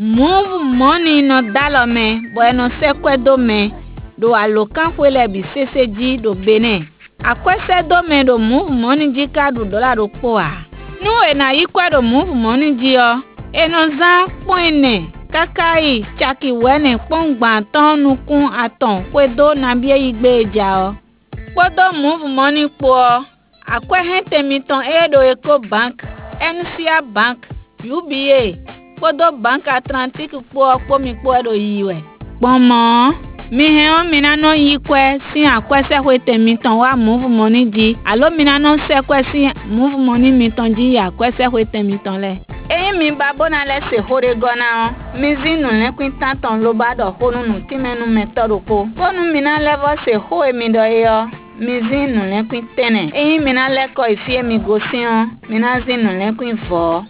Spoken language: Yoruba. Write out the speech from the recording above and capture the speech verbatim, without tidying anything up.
Move money no dollar me, boy no sekwe do me. Do alokan kwele bi seseji do bene. Akwese do me do move money jika do dollar do poa. No e na yikwa do move money ji yo. E no zan poine. Kakai chaki wene pongban ton nukun aton kwe do na bie igbe eja o. Kwe do move money po. Akwe hente miton e do Eco Bank, N C A Bank, U B A. Kwe do Bank Atlantic po po mi po do yiwe. Pomo. Mi heon mina no yikwe si akwe se kwete miton wa move money ji. Alo mina no se kwe si move money miton ji ya kwe se kwete miton le. Eyi mi babona le se hore gona o. Mi zinu le kwintan ton lo ba do honu nu timenu metodo ko. Konu mina level se ho e mi do yo. Mi zinu le kwintene. Eyi mina le ko ifie mi gosi o. Mina zinu le kwin vo.